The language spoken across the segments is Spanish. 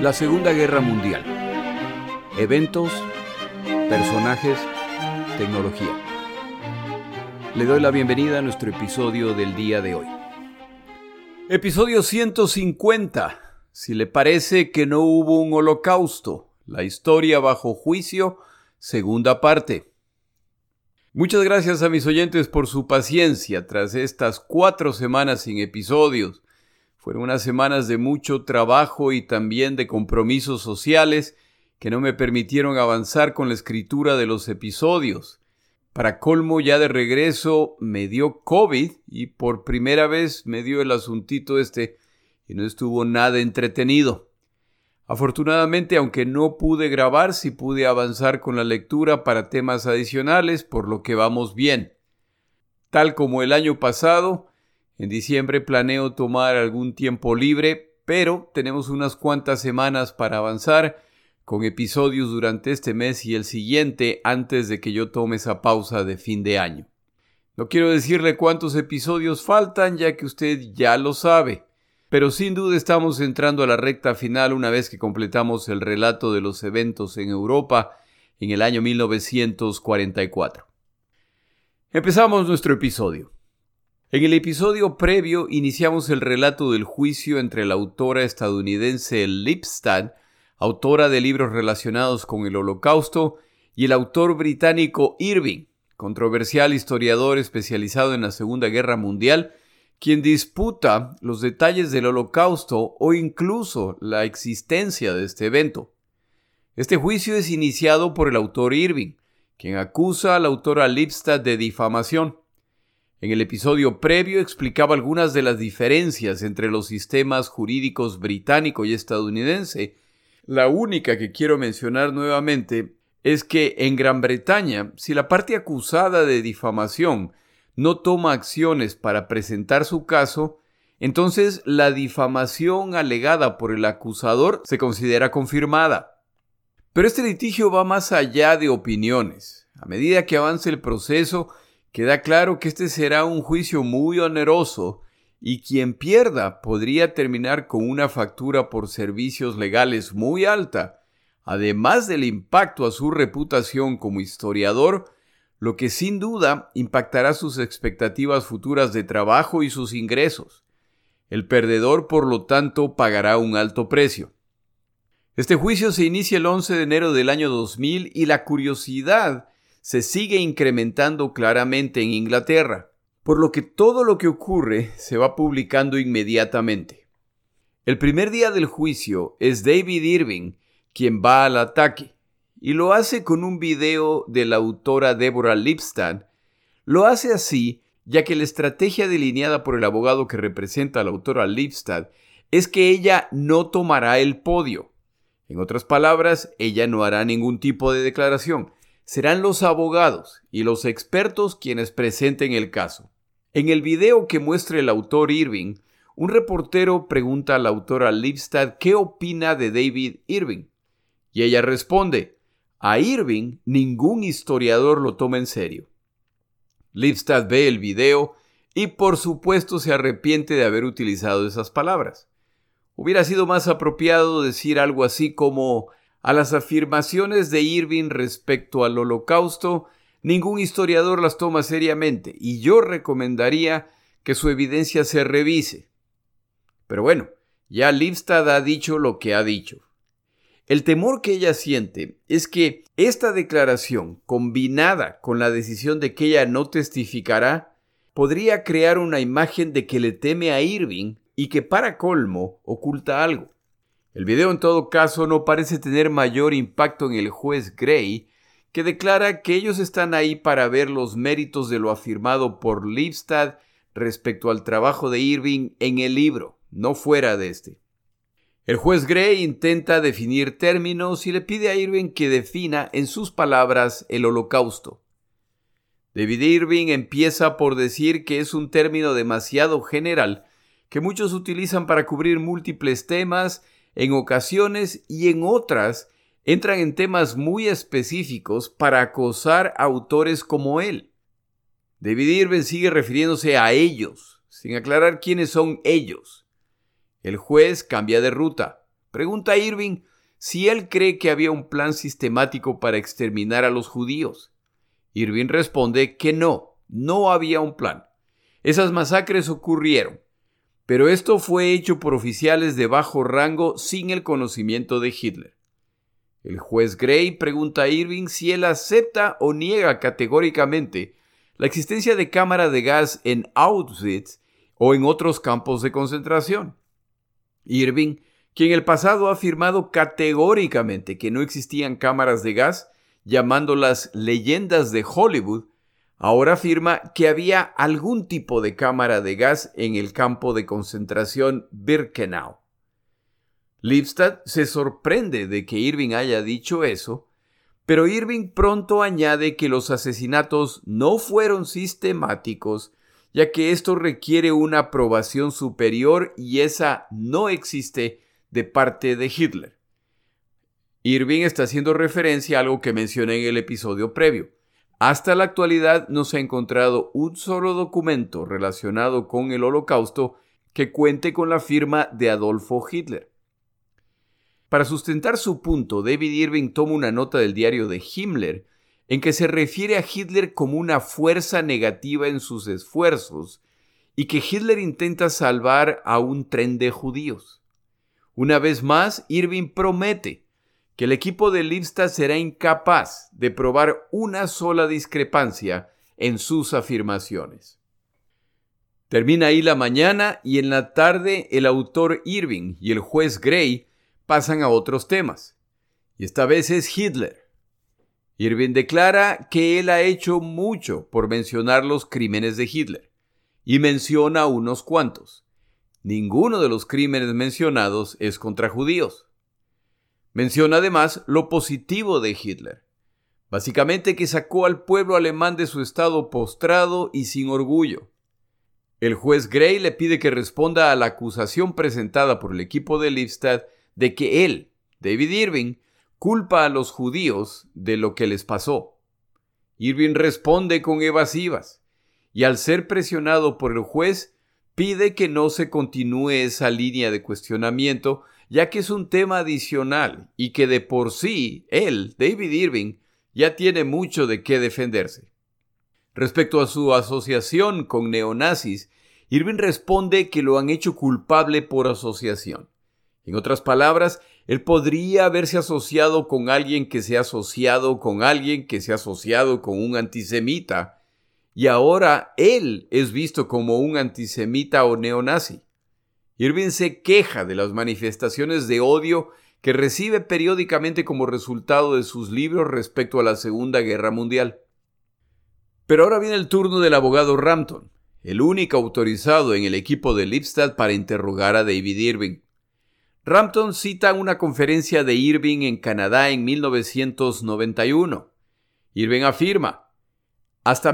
La Segunda Guerra Mundial. Eventos, personajes, tecnología. Le doy la bienvenida a nuestro episodio del día de hoy. Episodio 150. Si le parece que no hubo un holocausto, la historia bajo juicio, segunda parte. Muchas gracias a mis oyentes por su paciencia tras estas 4 semanas sin episodios. Fueron unas semanas de mucho trabajo y también de compromisos sociales que no me permitieron avanzar con la escritura de los episodios. Para colmo, ya de regreso me dio COVID y por primera vez me dio el asuntito y no estuvo nada entretenido. Afortunadamente, aunque no pude grabar, sí pude avanzar con la lectura para temas adicionales, por lo que vamos bien. Tal como el año pasado, en diciembre planeo tomar algún tiempo libre, pero tenemos unas cuantas semanas para avanzar con episodios durante este mes y el siguiente antes de que yo tome esa pausa de fin de año. No quiero decirle cuántos episodios faltan, ya que usted ya lo sabe, pero sin duda estamos entrando a la recta final una vez que completamos el relato de los eventos en Europa en el año 1944. Empezamos nuestro episodio. En el episodio previo iniciamos el relato del juicio entre la autora estadounidense Lipstadt, autora de libros relacionados con el Holocausto, y el autor británico Irving, controversial historiador especializado en la Segunda Guerra Mundial, quien disputa los detalles del Holocausto o incluso la existencia de este evento. Este juicio es iniciado por el autor Irving, quien acusa a la autora Lipstadt de difamación. En el episodio previo explicaba algunas de las diferencias entre los sistemas jurídicos británico y estadounidense. La única que quiero mencionar nuevamente es que en Gran Bretaña, si la parte acusada de difamación no toma acciones para presentar su caso, entonces la difamación alegada por el acusador se considera confirmada. Pero este litigio va más allá de opiniones. A medida que avance el proceso, queda claro que este será un juicio muy oneroso y quien pierda podría terminar con una factura por servicios legales muy alta, además del impacto a su reputación como historiador, lo que sin duda impactará sus expectativas futuras de trabajo y sus ingresos. El perdedor, por lo tanto, pagará un alto precio. Este juicio se inicia el 11 de enero del año 2000 y la curiosidad se sigue incrementando claramente en Inglaterra, por lo que todo lo que ocurre se va publicando inmediatamente. El primer día del juicio es David Irving quien va al ataque, y lo hace con un video de la autora Deborah Lipstadt. Lo hace así ya que la estrategia delineada por el abogado que representa a la autora Lipstadt es que ella no tomará el podio. En otras palabras, ella no hará ningún tipo de declaración. Serán los abogados y los expertos quienes presenten el caso. En el video que muestra el autor Irving, un reportero pregunta a la autora Lipstadt qué opina de David Irving. Y ella responde: a Irving ningún historiador lo toma en serio. Lipstadt ve el video y por supuesto se arrepiente de haber utilizado esas palabras. Hubiera sido más apropiado decir algo así como: a las afirmaciones de Irving respecto al Holocausto, ningún historiador las toma seriamente y yo recomendaría que su evidencia se revise. Pero bueno, ya Lipstadt ha dicho lo que ha dicho. El temor que ella siente es que esta declaración, combinada con la decisión de que ella no testificará, podría crear una imagen de que le teme a Irving y que para colmo oculta algo. El video en todo caso no parece tener mayor impacto en el juez Gray, que declara que ellos están ahí para ver los méritos de lo afirmado por Lipstadt respecto al trabajo de Irving en el libro, no fuera de este. El juez Gray intenta definir términos y le pide a Irving que defina en sus palabras el Holocausto. David Irving empieza por decir que es un término demasiado general que muchos utilizan para cubrir múltiples temas en ocasiones y en otras entran en temas muy específicos para acosar a autores como él. David Irving sigue refiriéndose a ellos, sin aclarar quiénes son ellos. El juez cambia de ruta. pregunta a Irving si él cree que había un plan sistemático para exterminar a los judíos. Irving responde que no había un plan. Esas masacres ocurrieron, pero esto fue hecho por oficiales de bajo rango sin el conocimiento de Hitler. El juez Gray pregunta a Irving si él acepta o niega categóricamente la existencia de cámaras de gas en Auschwitz o en otros campos de concentración. Irving, quien en el pasado ha afirmado categóricamente que no existían cámaras de gas, llamándolas leyendas de Hollywood, ahora afirma que había algún tipo de cámara de gas en el campo de concentración Birkenau. Lipstadt se sorprende de que Irving haya dicho eso, pero Irving pronto añade que los asesinatos no fueron sistemáticos, ya que esto requiere una aprobación superior y esa no existe de parte de Hitler. Irving está haciendo referencia a algo que mencioné en el episodio previo. Hasta la actualidad no se ha encontrado un solo documento relacionado con el Holocausto que cuente con la firma de Adolfo Hitler. Para sustentar su punto, David Irving toma una nota del diario de Himmler en que se refiere a Hitler como una fuerza negativa en sus esfuerzos y que Hitler intenta salvar a un tren de judíos. Una vez más, Irving promete que el equipo de Lipstadt será incapaz de probar una sola discrepancia en sus afirmaciones. Termina ahí la mañana y en la tarde el autor Irving y el juez Gray pasan a otros temas. Y esta vez es Hitler. Irving declara que él ha hecho mucho por mencionar los crímenes de Hitler y menciona unos cuantos. Ninguno de los crímenes mencionados es contra judíos. Menciona además lo positivo de Hitler. Básicamente que sacó al pueblo alemán de su estado postrado y sin orgullo. El juez Gray le pide que responda a la acusación presentada por el equipo de Lipstadt de que él, David Irving, culpa a los judíos de lo que les pasó. Irving responde con evasivas y al ser presionado por el juez pide que no se continúe esa línea de cuestionamiento ya que es un tema adicional y que de por sí él, David Irving, ya tiene mucho de qué defenderse. Respecto a su asociación con neonazis, Irving responde que lo han hecho culpable por asociación. En otras palabras, él podría haberse asociado con alguien que se ha asociado con alguien que se ha asociado con un antisemita, y ahora él es visto como un antisemita o neonazi. Irving se queja de las manifestaciones de odio que recibe periódicamente como resultado de sus libros respecto a la Segunda Guerra Mundial. Pero ahora viene el turno del abogado Rampton, el único autorizado en el equipo de Lipstadt para interrogar a David Irving. Rampton cita una conferencia de Irving en Canadá en 1991. Irving afirma: hasta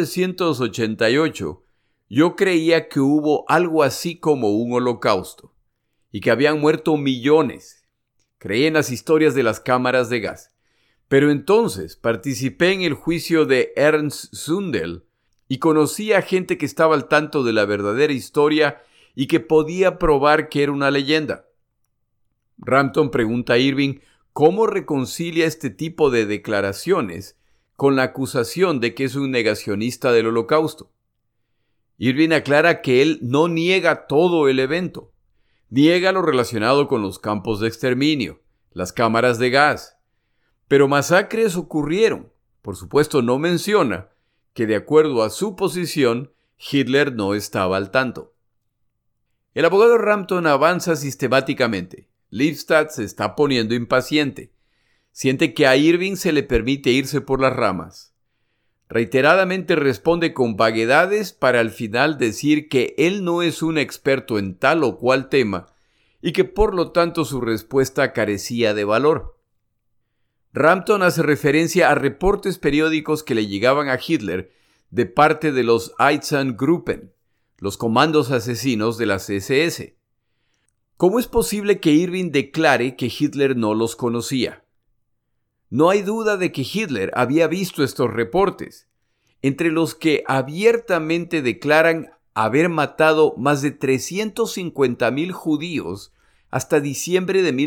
1988, yo creía que hubo algo así como un holocausto y que habían muerto millones. Creí en las historias de las cámaras de gas. Pero entonces participé en el juicio de Ernst Zundel y conocí a gente que estaba al tanto de la verdadera historia y que podía probar que era una leyenda. Rampton pregunta a Irving cómo reconcilia este tipo de declaraciones con la acusación de que es un negacionista del Holocausto. Irving aclara que él no niega todo el evento. Niega lo relacionado con los campos de exterminio, las cámaras de gas. Pero masacres ocurrieron. Por supuesto, no menciona que, de acuerdo a su posición, Hitler no estaba al tanto. El abogado Rampton avanza sistemáticamente. Lipstadt se está poniendo impaciente. Siente que a Irving se le permite irse por las ramas. Reiteradamente responde con vaguedades para al final decir que él no es un experto en tal o cual tema y que por lo tanto su respuesta carecía de valor. Rampton hace referencia a reportes periódicos que le llegaban a Hitler de parte de los Einsatzgruppen, los comandos asesinos de las SS. ¿Cómo es posible que Irving declare que Hitler no los conocía? No hay duda de que Hitler había visto estos reportes, entre los que abiertamente declaran haber matado más de 350,000 judíos hasta diciembre de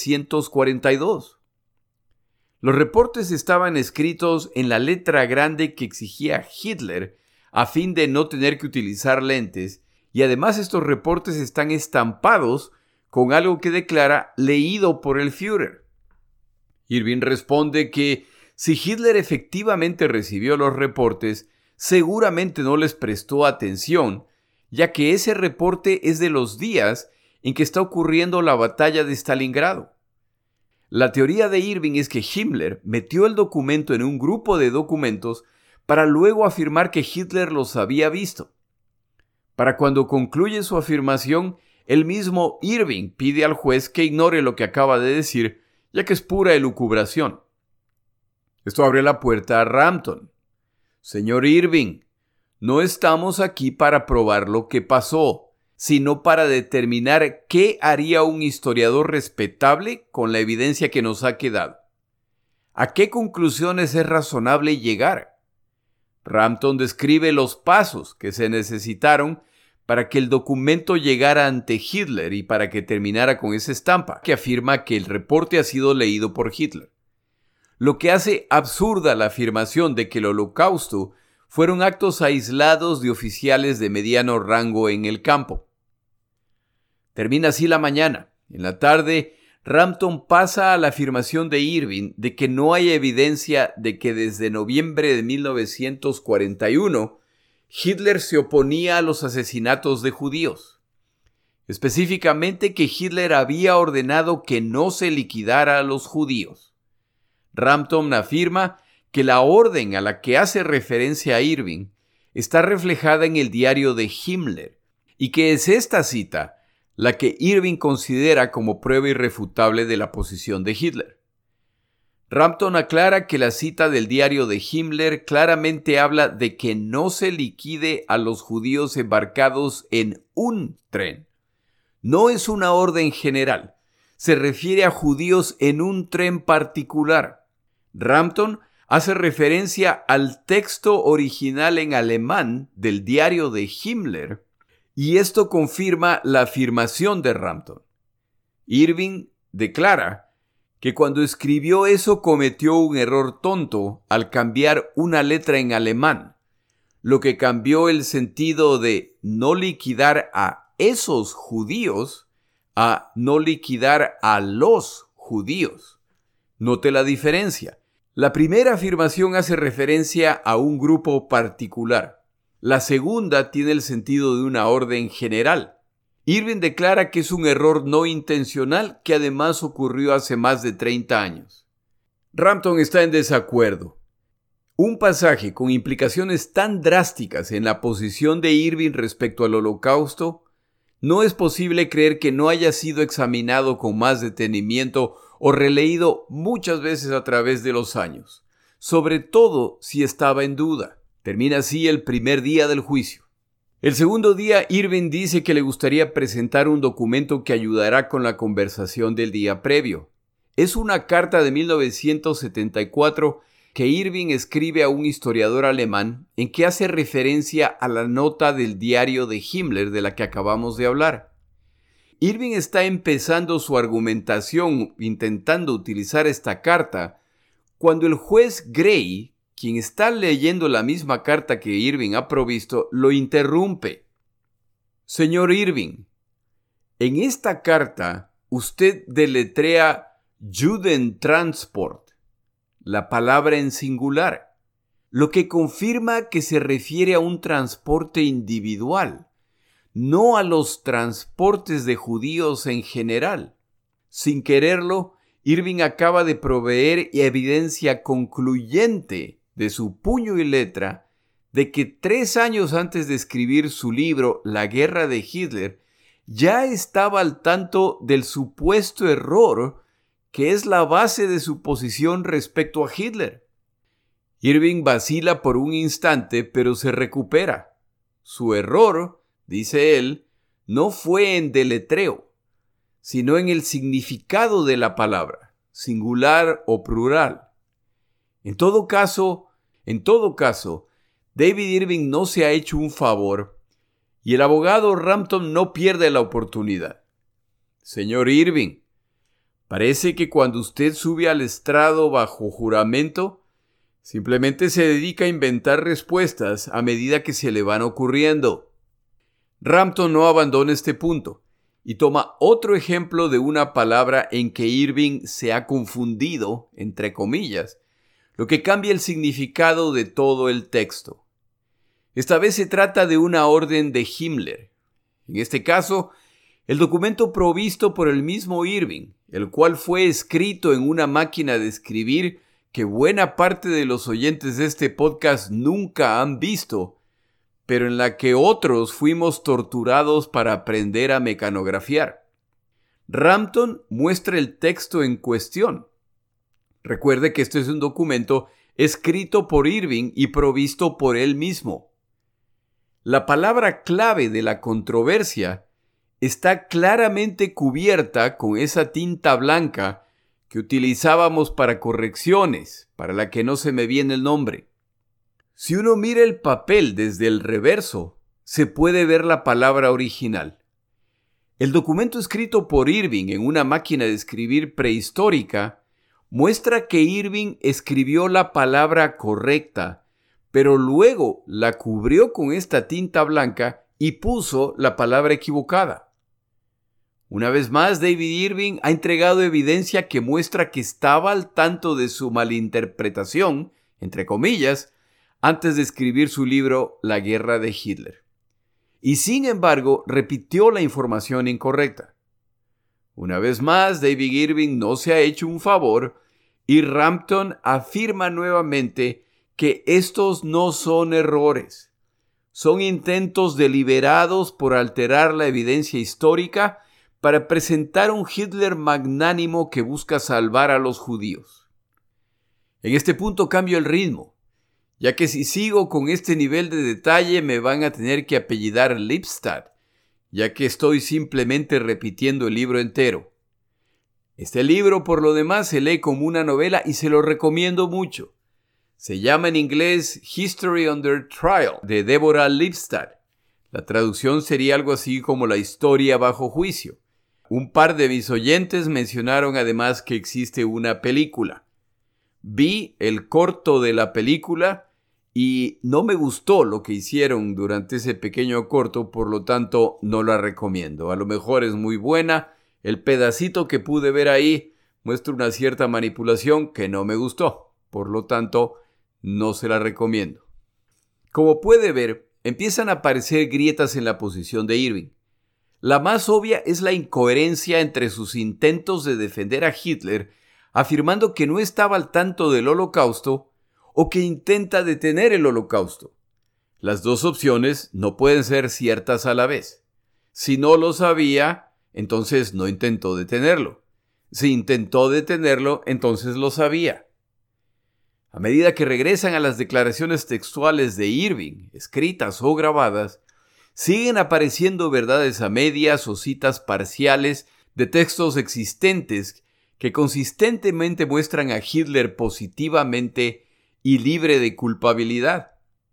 1942. Los reportes estaban escritos en la letra grande que exigía Hitler a fin de no tener que utilizar lentes, y además estos reportes están estampados con algo que declara leído por el Führer. Irving responde que si Hitler efectivamente recibió los reportes, seguramente no les prestó atención, ya que ese reporte es de los días en que está ocurriendo la batalla de Stalingrado. La teoría de Irving es que Himmler metió el documento en un grupo de documentos para luego afirmar que Hitler los había visto. Para cuando concluye su afirmación, el mismo Irving pide al juez que ignore lo que acaba de decir, ya que es pura elucubración. Esto abre la puerta a Rampton. Señor Irving, no estamos aquí para probar lo que pasó, sino para determinar qué haría un historiador respetable con la evidencia que nos ha quedado. ¿A qué conclusiones es razonable llegar? Rampton describe los pasos que se necesitaron para que el documento llegara ante Hitler y para que terminara con esa estampa que afirma que el reporte ha sido leído por Hitler. Lo que hace absurda la afirmación de que el Holocausto fueron actos aislados de oficiales de mediano rango en el campo. Termina así la mañana. En la tarde, Rampton pasa a la afirmación de Irving de que no hay evidencia de que desde noviembre de 1941 Hitler se oponía a los asesinatos de judíos. Específicamente que Hitler había ordenado que no se liquidara a los judíos. Rampton afirma que la orden a la que hace referencia a Irving está reflejada en el diario de Himmler y que es esta cita la que Irving considera como prueba irrefutable de la posición de Hitler. Rampton aclara que la cita del diario de Himmler claramente habla de que no se liquide a los judíos embarcados en un tren. No es una orden general, se refiere a judíos en un tren particular. Rampton hace referencia al texto original en alemán del diario de Himmler y esto confirma la afirmación de Rampton. Irving declara que cuando escribió eso cometió un error tonto al cambiar una letra en alemán, lo que cambió el sentido de no liquidar a esos judíos a no liquidar a los judíos. Note la diferencia. La primera afirmación hace referencia a un grupo particular. La segunda tiene el sentido de una orden general. Irving declara que es un error no intencional que además ocurrió hace más de 30 años. Rampton está en desacuerdo. Un pasaje con implicaciones tan drásticas en la posición de Irving respecto al Holocausto, no es posible creer que no haya sido examinado con más detenimiento o releído muchas veces a través de los años, sobre todo si estaba en duda. Termina así el primer día del juicio. El segundo día, Irving dice que le gustaría presentar un documento que ayudará con la conversación del día previo. Es una carta de 1974 que Irving escribe a un historiador alemán en que hace referencia a la nota del diario de Himmler de la que acabamos de hablar. Irving está empezando su argumentación intentando utilizar esta carta cuando el juez Gray, quien está leyendo la misma carta que Irving ha provisto, lo interrumpe. Señor Irving, en esta carta usted deletrea Judentransport, la palabra en singular, lo que confirma que se refiere a un transporte individual, no a los transportes de judíos en general. Sin quererlo, Irving acaba de proveer evidencia concluyente de su puño y letra de que 3 años antes de escribir su libro La guerra de Hitler, ya estaba al tanto del supuesto error que es la base de su posición respecto a Hitler. Irving vacila por un instante, pero se recupera. Su error, dice él, no fue en deletreo, sino en el significado de la palabra, singular o plural. En todo caso, David Irving no se ha hecho un favor y el abogado Rampton no pierde la oportunidad. Señor Irving, parece que cuando usted sube al estrado bajo juramento, simplemente se dedica a inventar respuestas a medida que se le van ocurriendo. Rampton no abandona este punto y toma otro ejemplo de una palabra en que Irving se ha confundido, entre comillas, lo que cambia el significado de todo el texto. Esta vez se trata de una orden de Himmler. En este caso, el documento provisto por el mismo Irving, el cual fue escrito en una máquina de escribir que buena parte de los oyentes de este podcast nunca han visto, pero en la que otros fuimos torturados para aprender a mecanografiar. Rampton muestra el texto en cuestión. Recuerde que este es un documento escrito por Irving y provisto por él mismo. La palabra clave de la controversia está claramente cubierta con esa tinta blanca que utilizábamos para correcciones, para la que no se me viene el nombre. Si uno mira el papel desde el reverso, se puede ver la palabra original. El documento escrito por Irving en una máquina de escribir prehistórica muestra que Irving escribió la palabra correcta, pero luego la cubrió con esta tinta blanca y puso la palabra equivocada. Una vez más, David Irving ha entregado evidencia que muestra que estaba al tanto de su malinterpretación, entre comillas, antes de escribir su libro La guerra de Hitler. Y sin embargo, repitió la información incorrecta. Una vez más, David Irving no se ha hecho un favor y Rampton afirma nuevamente que estos no son errores. Son intentos deliberados por alterar la evidencia histórica para presentar un Hitler magnánimo que busca salvar a los judíos. En este punto cambio el ritmo, ya que si sigo con este nivel de detalle me van a tener que apellidar Lipstadt, ya que estoy simplemente repitiendo el libro entero. Este libro, por lo demás, se lee como una novela y se lo recomiendo mucho. Se llama en inglés History Under Trial, de Deborah Lipstadt. La traducción sería algo así como La historia bajo juicio. Un par de mis oyentes mencionaron además que existe una película. Vi el corto de la película y no me gustó lo que hicieron durante ese pequeño corto, por lo tanto no la recomiendo. A lo mejor es muy buena. El pedacito que pude ver ahí muestra una cierta manipulación que no me gustó. Por lo tanto, no se la recomiendo. Como puede ver, empiezan a aparecer grietas en la posición de Irving. La más obvia es la incoherencia entre sus intentos de defender a Hitler, afirmando que no estaba al tanto del Holocausto o que intenta detener el Holocausto. Las dos opciones no pueden ser ciertas a la vez. Si no lo sabía, entonces no intentó detenerlo. Si intentó detenerlo, entonces lo sabía. A medida que regresan a las declaraciones textuales de Irving, escritas o grabadas, siguen apareciendo verdades a medias o citas parciales de textos existentes que consistentemente muestran a Hitler positivamente y libre de culpabilidad.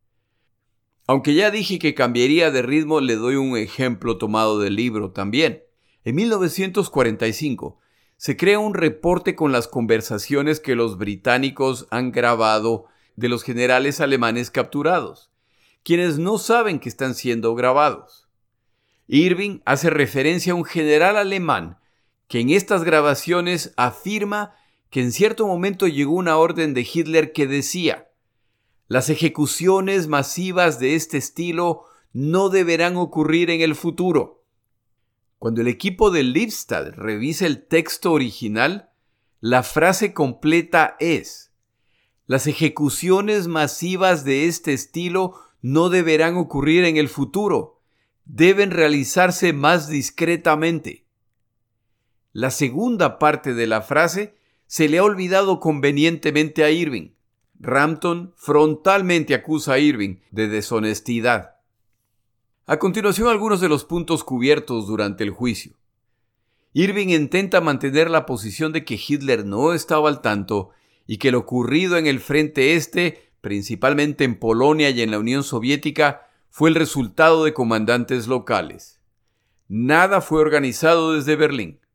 Aunque ya dije que cambiaría de ritmo, le doy un ejemplo tomado del libro también. En 1945 se crea un reporte con las conversaciones que los británicos han grabado de los generales alemanes capturados, quienes no saben que están siendo grabados. Irving hace referencia a un general alemán que en estas grabaciones afirma que en cierto momento llegó una orden de Hitler que decía: las ejecuciones masivas de este estilo no deberán ocurrir en el futuro. Cuando el equipo de Lipstadt revisa el texto original, la frase completa es: las ejecuciones masivas de este estilo no deberán ocurrir en el futuro. Deben realizarse más discretamente. La segunda parte de la frase se le ha olvidado convenientemente a Irving. Rampton frontalmente acusa a Irving de deshonestidad. A continuación, algunos de los puntos cubiertos durante el juicio. Irving intenta mantener la posición de que Hitler no estaba al tanto y que lo ocurrido en el frente este, principalmente en Polonia y en la Unión Soviética, fue el resultado de comandantes locales. Nada fue organizado desde Berlín.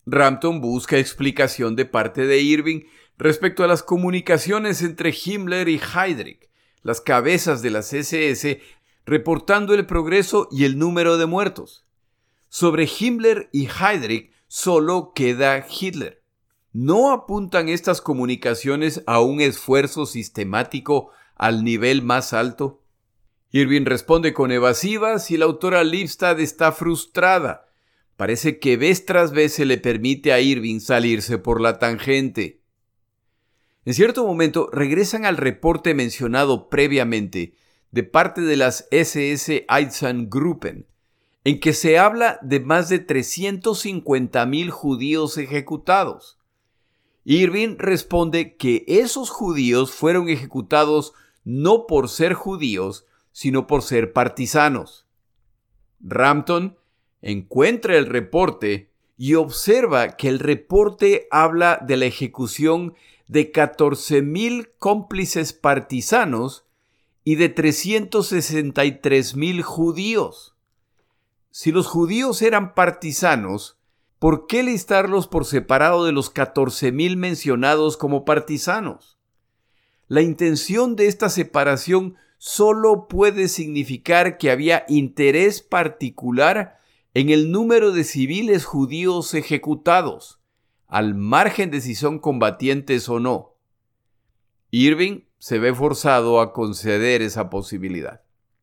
Rampton busca explicación de parte de Irving respecto a las comunicaciones entre Himmler y Heydrich, las cabezas de las SS, reportando el progreso y el número de muertos. Sobre Himmler y Heydrich solo queda Hitler. ¿No apuntan estas comunicaciones a un esfuerzo sistemático al nivel más alto? Irving responde con evasivas y la autora Lipstadt está frustrada. Parece que vez tras vez se le permite a Irving salirse por la tangente. En cierto momento regresan al reporte mencionado previamente de parte de las SS Einsatzgruppen, en que se habla de más de 350,000 judíos ejecutados. Irving responde que esos judíos fueron ejecutados no por ser judíos, sino por ser partisanos. Rampton encuentra el reporte y observa que el reporte habla de la ejecución de 14,000 cómplices partisanos y de 363,000 judíos. Si los judíos eran partisanos, ¿por qué listarlos por separado de los 14,000 mencionados como partisanos? La intención de esta separación solo puede significar que había interés particular en el número de civiles judíos ejecutados, al margen de si son combatientes o no. Irving se ve forzado a conceder esa posibilidad.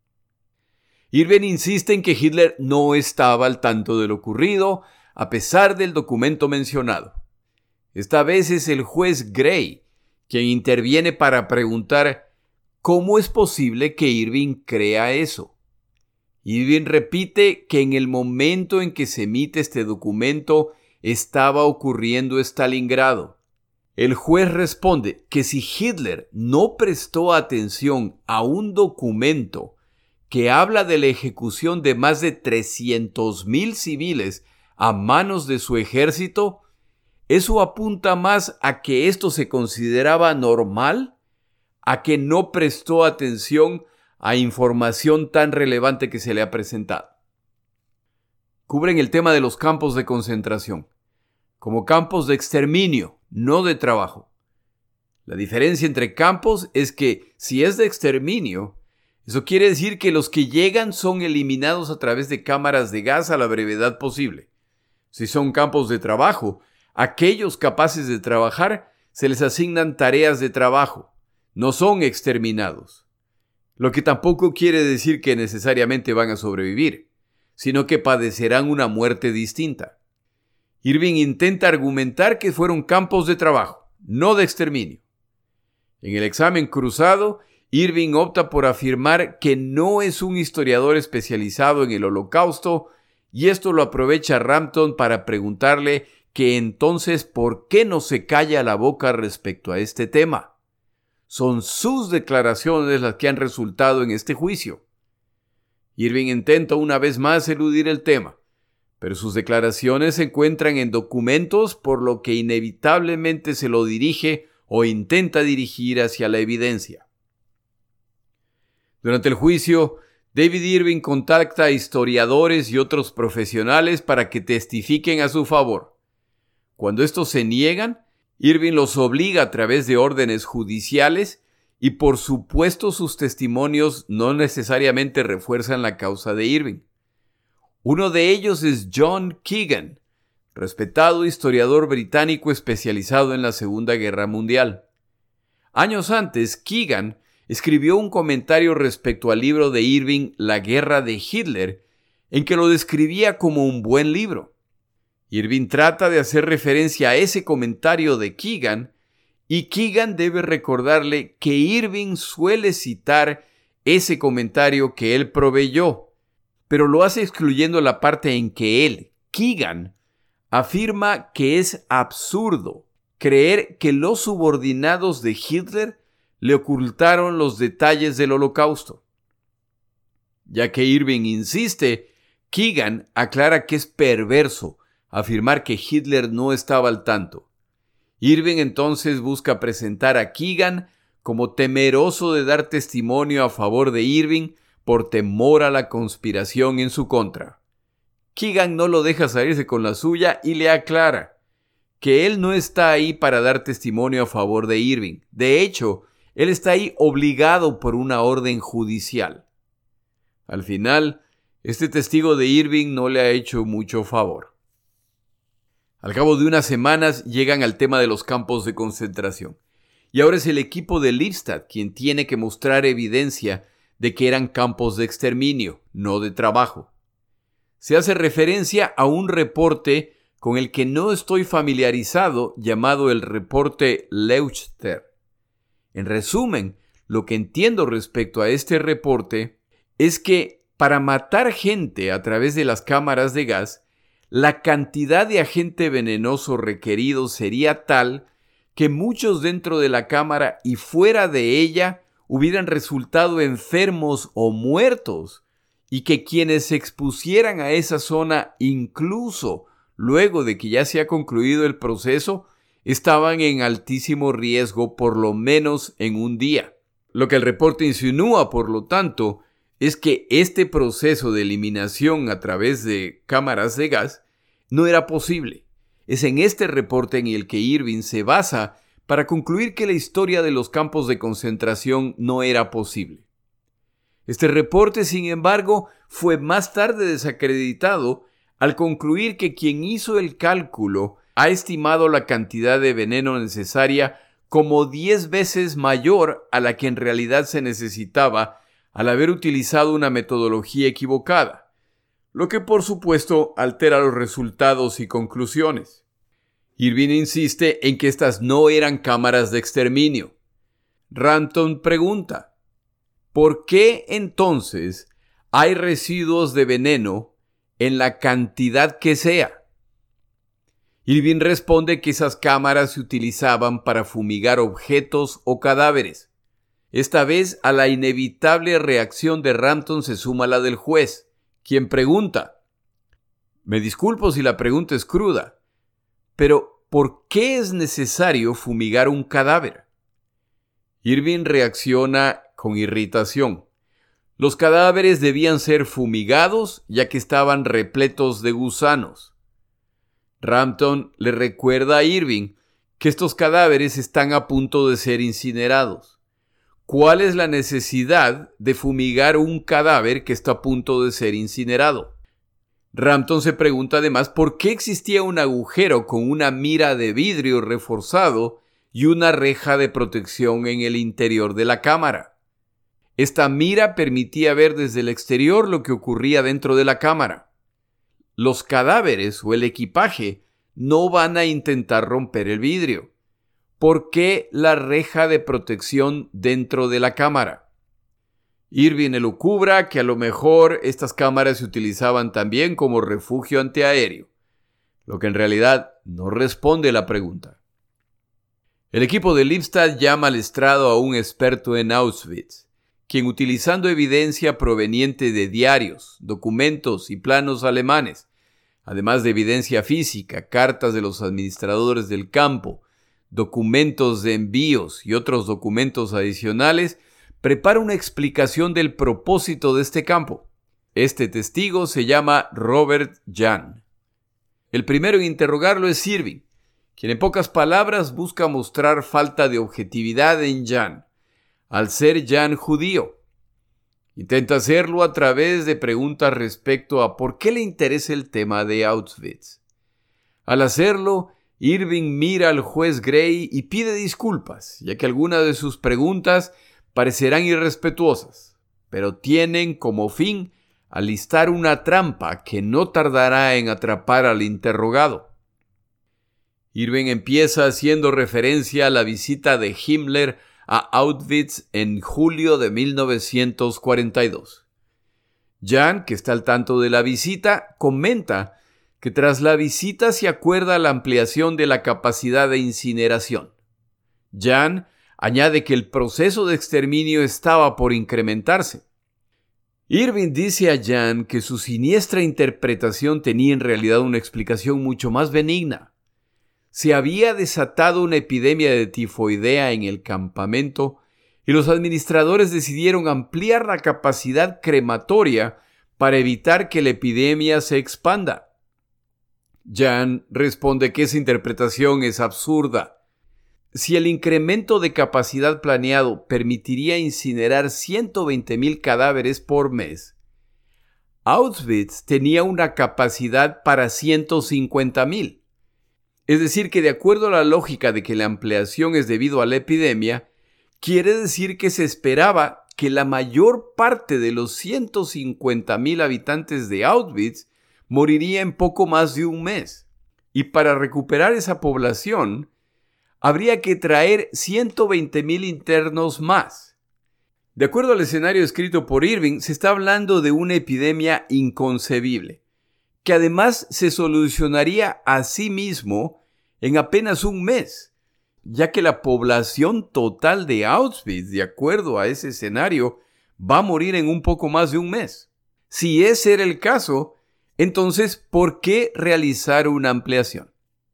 Irving insiste en que Hitler no estaba al tanto de lo ocurrido, a pesar del documento mencionado. Esta vez es el juez Gray quien interviene para preguntar ¿cómo es posible que Irving crea eso? Irving repite que en el momento en que se emite este documento estaba ocurriendo Stalingrado. El juez responde que si Hitler no prestó atención a un documento que habla de la ejecución de más de 300,000 civiles a manos de su ejército, eso apunta más a que esto se consideraba normal, a que no prestó atención a información tan relevante que se le ha presentado. Cubren el tema de los campos de concentración, como campos de exterminio, no de trabajo. La diferencia entre campos es que si es de exterminio, eso quiere decir que los que llegan son eliminados a través de cámaras de gas a la brevedad posible. Si son campos de trabajo, aquellos capaces de trabajar se les asignan tareas de trabajo, no son exterminados. Lo que tampoco quiere decir que necesariamente van a sobrevivir, sino que padecerán una muerte distinta. Irving intenta argumentar que fueron campos de trabajo, no de exterminio. En el examen cruzado, Irving opta por afirmar que no es un historiador especializado en el Holocausto, y esto lo aprovecha Rampton para preguntarle que entonces ¿por qué no se calla la boca respecto a este tema? Son sus declaraciones las que han resultado en este juicio. Irving intenta una vez más eludir el tema, pero sus declaraciones se encuentran en documentos, por lo que inevitablemente se lo dirige o intenta dirigir hacia la evidencia. Durante el juicio, David Irving contacta a historiadores y otros profesionales para que testifiquen a su favor. Cuando estos se niegan, Irving los obliga a través de órdenes judiciales y por supuesto sus testimonios no necesariamente refuerzan la causa de Irving. Uno de ellos es John Keegan, respetado historiador británico especializado en la Segunda Guerra Mundial. Años antes, Keegan escribió un comentario respecto al libro de Irving, La Guerra de Hitler, en que lo describía como un buen libro. Irving trata de hacer referencia a ese comentario de Keegan y Keegan debe recordarle que Irving suele citar ese comentario que él proveyó, pero lo hace excluyendo la parte en que él, Keegan, afirma que es absurdo creer que los subordinados de Hitler le ocultaron los detalles del Holocausto. Ya que Irving insiste, Keegan aclara que es perverso afirmar que Hitler no estaba al tanto. Irving entonces busca presentar a Keegan como temeroso de dar testimonio a favor de Irving por temor a la conspiración en su contra. Keegan no lo deja salirse con la suya y le aclara que él no está ahí para dar testimonio a favor de Irving. De hecho, él está ahí obligado por una orden judicial. Al final, este testigo de Irving no le ha hecho mucho favor. Al cabo de unas semanas llegan al tema de los campos de concentración. Y ahora es el equipo de Lipstadt quien tiene que mostrar evidencia de que eran campos de exterminio, no de trabajo. Se hace referencia a un reporte con el que no estoy familiarizado, llamado el reporte Leuchter. En resumen, lo que entiendo respecto a este reporte es que para matar gente a través de las cámaras de gas, la cantidad de agente venenoso requerido sería tal que muchos dentro de la cámara y fuera de ella hubieran resultado enfermos o muertos, y que quienes se expusieran a esa zona, incluso luego de que ya se ha concluido el proceso, estaban en altísimo riesgo por lo menos en un día. Lo que el reporte insinúa, por lo tanto, es que este proceso de eliminación a través de cámaras de gas no era posible. Es en este reporte en el que Irving se basa para concluir que la historia de los campos de concentración no era posible. Este reporte, sin embargo, fue más tarde desacreditado al concluir que quien hizo el cálculo ha estimado la cantidad de veneno necesaria como 10 veces mayor a la que en realidad se necesitaba al haber utilizado una metodología equivocada, lo que por supuesto altera los resultados y conclusiones. Irving insiste en que estas no eran cámaras de exterminio. Rampton pregunta, ¿por qué entonces hay residuos de veneno en la cantidad que sea? Irving responde que esas cámaras se utilizaban para fumigar objetos o cadáveres. Esta vez a la inevitable reacción de Rampton se suma la del juez, quien pregunta, me disculpo si la pregunta es cruda, pero ¿por qué es necesario fumigar un cadáver? Irving reacciona con irritación. Los cadáveres debían ser fumigados ya que estaban repletos de gusanos. Rampton le recuerda a Irving que estos cadáveres están a punto de ser incinerados. ¿Cuál es la necesidad de fumigar un cadáver que está a punto de ser incinerado? Rampton se pregunta además por qué existía un agujero con una mira de vidrio reforzado y una reja de protección en el interior de la cámara. Esta mira permitía ver desde el exterior lo que ocurría dentro de la cámara. Los cadáveres o el equipaje no van a intentar romper el vidrio. ¿Por qué la reja de protección dentro de la cámara? Irving elucubra que a lo mejor estas cámaras se utilizaban también como refugio antiaéreo, lo que en realidad no responde a la pregunta. El equipo de Lipstadt llama al estrado a un experto en Auschwitz, quien utilizando evidencia proveniente de diarios, documentos y planos alemanes, además de evidencia física, cartas de los administradores del campo, documentos de envíos y otros documentos adicionales, prepara una explicación del propósito de este campo. Este testigo se llama Robert Jahn. El primero en interrogarlo es Irving, quien en pocas palabras busca mostrar falta de objetividad en Jahn, al ser Jahn judío. Intenta hacerlo a través de preguntas respecto a por qué le interesa el tema de Auschwitz. Al hacerlo, Irving mira al juez Gray y pide disculpas, ya que algunas de sus preguntas parecerán irrespetuosas, pero tienen como fin alistar una trampa que no tardará en atrapar al interrogado. Irving empieza haciendo referencia a la visita de Himmler a Auschwitz en julio de 1942. Jahn, que está al tanto de la visita, comenta que tras la visita se acuerda la ampliación de la capacidad de incineración. Jahn añade que el proceso de exterminio estaba por incrementarse. Irving dice a Jahn que su siniestra interpretación tenía en realidad una explicación mucho más benigna. Se había desatado una epidemia de tifoidea en el campamento y los administradores decidieron ampliar la capacidad crematoria para evitar que la epidemia se expanda. Jan responde que esa interpretación es absurda. Si el incremento de capacidad planeado permitiría incinerar 120,000 cadáveres por mes, Auschwitz tenía una capacidad para 150,000. Es decir, que de acuerdo a la lógica de que la ampliación es debido a la epidemia, quiere decir que se esperaba que la mayor parte de los 150,000 habitantes de Auschwitz moriría en poco más de un mes. Y para recuperar esa población, habría que traer 120,000 internos más. De acuerdo al escenario escrito por Irving, se está hablando de una epidemia inconcebible, que además se solucionaría a sí mismo en apenas un mes, ya que la población total de Auschwitz, de acuerdo a ese escenario, va a morir en un poco más de un mes. Si ese era el caso, entonces, ¿por qué realizar una ampliación?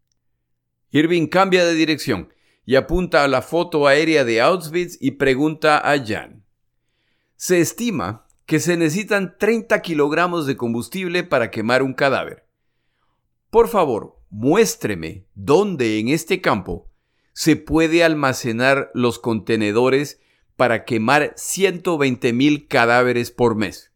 Irving cambia de dirección y apunta a la foto aérea de Auschwitz y pregunta a Jan. Se estima que se necesitan 30 kilogramos de combustible para quemar un cadáver. Por favor, muéstreme dónde en este campo se puede almacenar los contenedores para quemar 120,000 cadáveres por mes.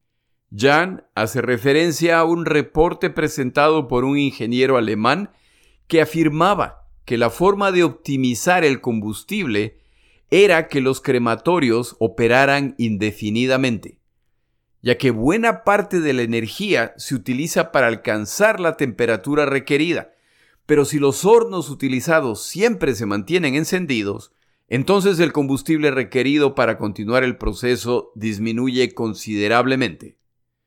Jan hace referencia a un reporte presentado por un ingeniero alemán que afirmaba que la forma de optimizar el combustible era que los crematorios operaran indefinidamente, ya que buena parte de la energía se utiliza para alcanzar la temperatura requerida, pero si los hornos utilizados siempre se mantienen encendidos, entonces el combustible requerido para continuar el proceso disminuye considerablemente.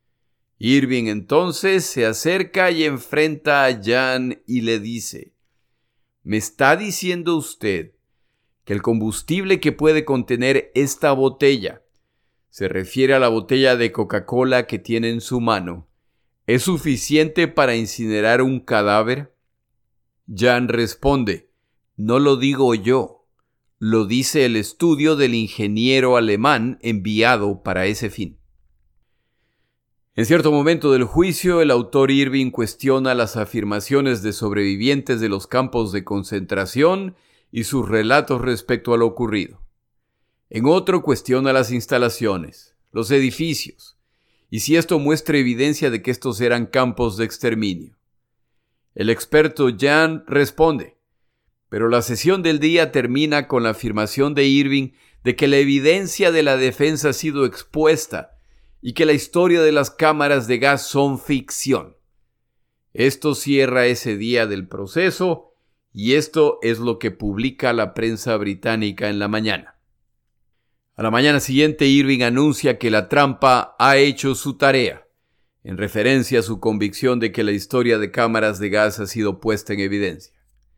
Irving entonces se acerca y enfrenta a Jan y le dice: ¿Me está diciendo usted que el combustible que puede contener esta botella, se refiere a la botella de Coca-Cola que tiene en su mano, es suficiente para incinerar un cadáver? Jan responde: no lo digo yo, lo dice el estudio del ingeniero alemán enviado para ese fin. En cierto momento del juicio, el autor Irving cuestiona las afirmaciones de sobrevivientes de los campos de concentración y sus relatos respecto a lo ocurrido. En otro cuestiona las instalaciones, los edificios, y si esto muestra evidencia de que estos eran campos de exterminio. El experto Jan responde, pero la sesión del día termina con la afirmación de Irving de que la evidencia de la defensa ha sido expuesta y que la historia de las cámaras de gas son ficción. Esto cierra ese día del proceso y esto es lo que publica la prensa británica en la mañana. A la mañana siguiente, Irving anuncia que la trampa ha hecho su tarea, en referencia a su convicción de que la historia de cámaras de gas ha sido puesta en evidencia.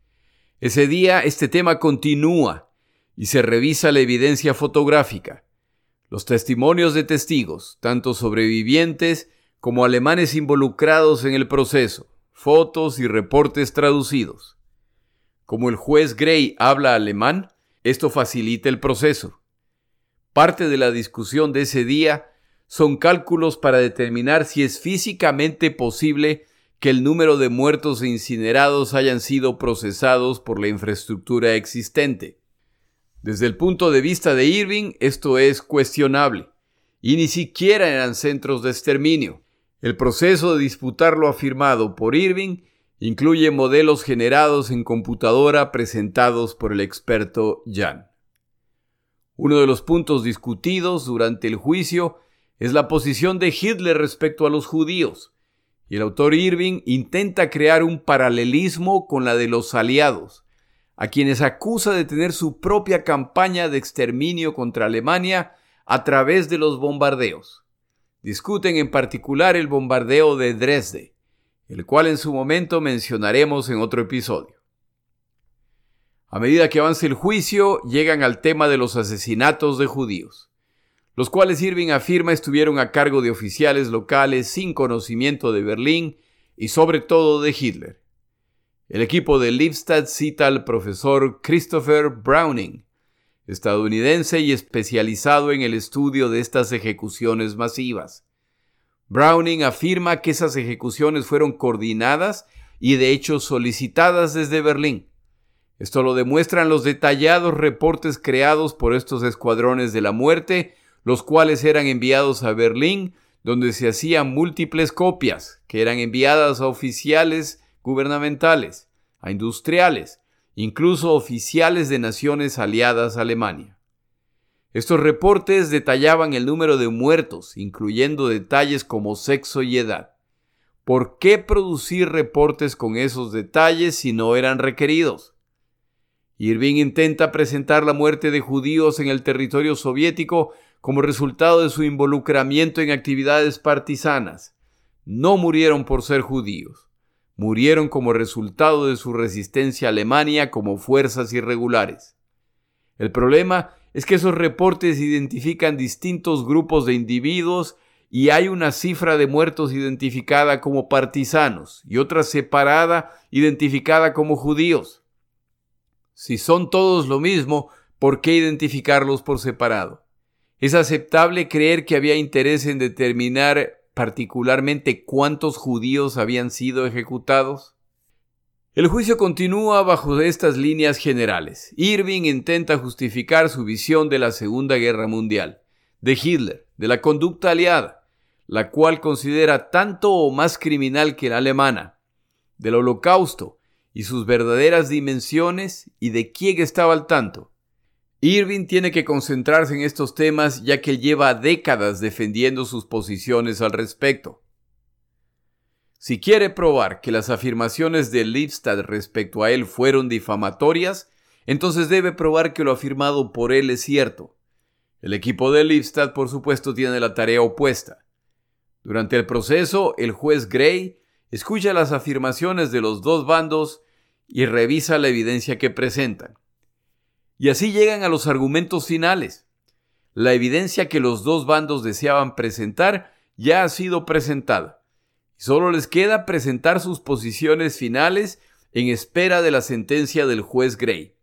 Ese día, este tema continúa y se revisa la evidencia fotográfica, los testimonios de testigos, tanto sobrevivientes como alemanes involucrados en el proceso, fotos y reportes traducidos. Como el juez Gray habla alemán, esto facilita el proceso. Parte de la discusión de ese día son cálculos para determinar si es físicamente posible que el número de muertos e incinerados hayan sido procesados por la infraestructura existente. Desde el punto de vista de Irving, esto es cuestionable, y ni siquiera eran centros de exterminio. El proceso de disputar lo afirmado por Irving incluye modelos generados en computadora presentados por el experto Jan. Uno de los puntos discutidos durante el juicio es la posición de Hitler respecto a los judíos, y el autor Irving intenta crear un paralelismo con la de los aliados, a quienes acusa de tener su propia campaña de exterminio contra Alemania a través de los bombardeos. Discuten en particular el bombardeo de Dresde, el cual en su momento mencionaremos en otro episodio. A medida que avanza el juicio, llegan al tema de los asesinatos de judíos, los cuales Irving afirma estuvieron a cargo de oficiales locales sin conocimiento de Berlín y sobre todo de Hitler. El equipo de Lippstadt cita al profesor Christopher Browning, estadounidense y especializado en el estudio de estas ejecuciones masivas. Browning afirma que esas ejecuciones fueron coordinadas y de hecho solicitadas desde Berlín. Esto lo demuestran los detallados reportes creados por estos escuadrones de la muerte, los cuales eran enviados a Berlín, donde se hacían múltiples copias, que eran enviadas a oficiales gubernamentales, a industriales, incluso oficiales de naciones aliadas a Alemania. Estos reportes detallaban el número de muertos, incluyendo detalles como sexo y edad. ¿Por qué producir reportes con esos detalles si no eran requeridos? Irving intenta presentar la muerte de judíos en el territorio soviético como resultado de su involucramiento en actividades partisanas. No murieron por ser judíos. Murieron como resultado de su resistencia a Alemania como fuerzas irregulares. El problema es que esos reportes identifican distintos grupos de individuos y hay una cifra de muertos identificada como partisanos y otra separada identificada como judíos. Si son todos lo mismo, ¿por qué identificarlos por separado? ¿Es aceptable creer que había interés en determinar particularmente cuántos judíos habían sido ejecutados? El juicio continúa bajo estas líneas generales. Irving intenta justificar su visión de la Segunda Guerra Mundial, de Hitler, de la conducta aliada, la cual considera tanto o más criminal que la alemana, del Holocausto y sus verdaderas dimensiones y de quién estaba al tanto. Irving tiene que concentrarse en estos temas ya que él lleva décadas defendiendo sus posiciones al respecto. Si quiere probar que las afirmaciones de Lipstadt respecto a él fueron difamatorias, entonces debe probar que lo afirmado por él es cierto. El equipo de Lipstadt, por supuesto, tiene la tarea opuesta. Durante el proceso, el juez Gray escucha las afirmaciones de los dos bandos y revisa la evidencia que presentan. Y así llegan a los argumentos finales. La evidencia que los dos bandos deseaban presentar ya ha sido presentada. Solo les queda presentar sus posiciones finales en espera de la sentencia del juez Gray.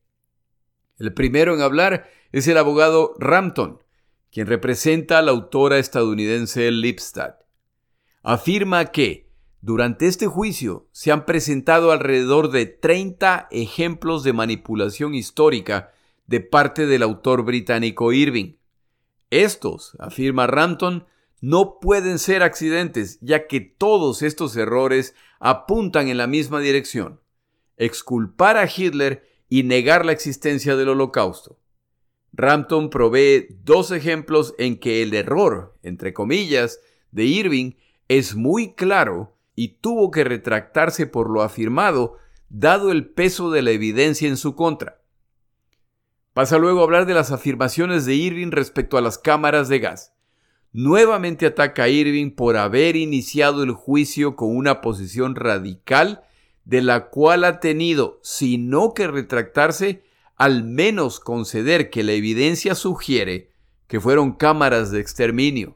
El primero en hablar es el abogado Rampton, quien representa a la autora estadounidense Lipstadt. Afirma que durante este juicio se han presentado alrededor de 30 ejemplos de manipulación histórica de parte del autor británico Irving. Estos, afirma Rampton, no pueden ser accidentes, ya que todos estos errores apuntan en la misma dirección: exculpar a Hitler y negar la existencia del Holocausto. Rampton provee 2 ejemplos en que el error, entre comillas, de Irving es muy claro y tuvo que retractarse por lo afirmado, dado el peso de la evidencia en su contra. Pasa luego a hablar de las afirmaciones de Irving respecto a las cámaras de gas. Nuevamente ataca a Irving por haber iniciado el juicio con una posición radical de la cual ha tenido, si no que retractarse, al menos conceder que la evidencia sugiere que fueron cámaras de exterminio.